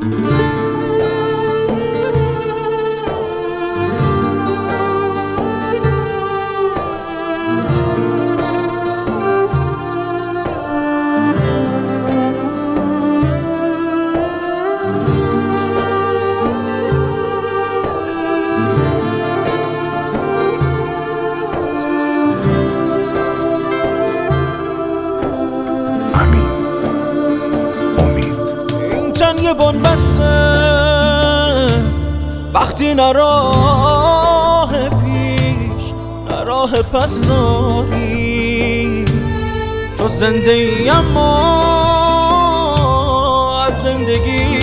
یه بنبسته وقتی نه راه پیش نه راه پس داری. تو زنده ای اما از زندگی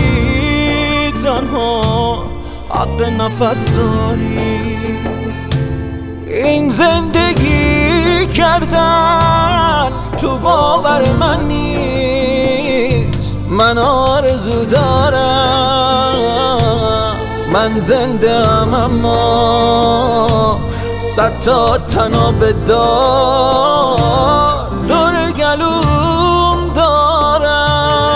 تنها حق نفس داری. این زندگی کردن تو باور من نیست. من آرزو دارم، من زنده ام اما 100 تا تناب دار دور گلوم دارم.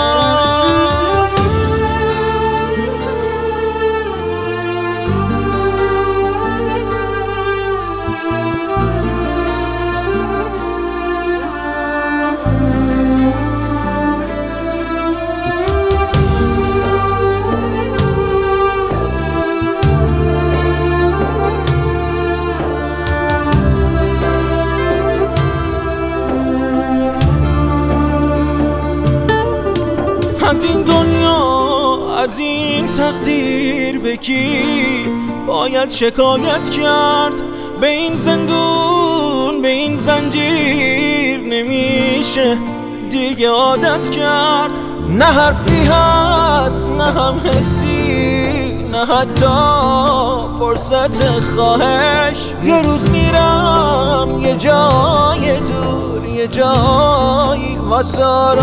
از این دنیا از این تقدیر به کی باید شکایت کرد؟ به این زندون به این زنجیر نمیشه دیگه عادت کرد. نه حرفی هست نه هم حسی نه حتی فرصت خواهش. یه روز میرم یه جای دور یه جایی واسه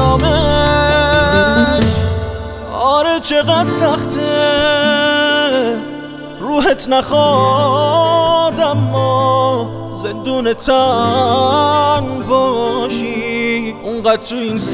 آرامش. آره چقدر سخته روحت نخواد اما زندون تن باشی. اونقدر تو این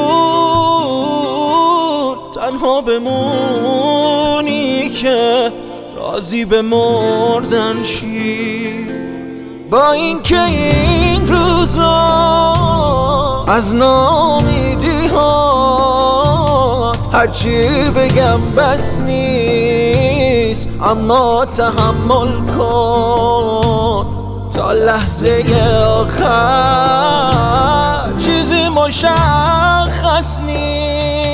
سلول تنها بمونی که راضی به مردن شی. با این که این روزا از ناامیدی ها هرچی بگم بس نیست، اما تحمل کن تا لحظه آخر. چیزی مشخص نیست.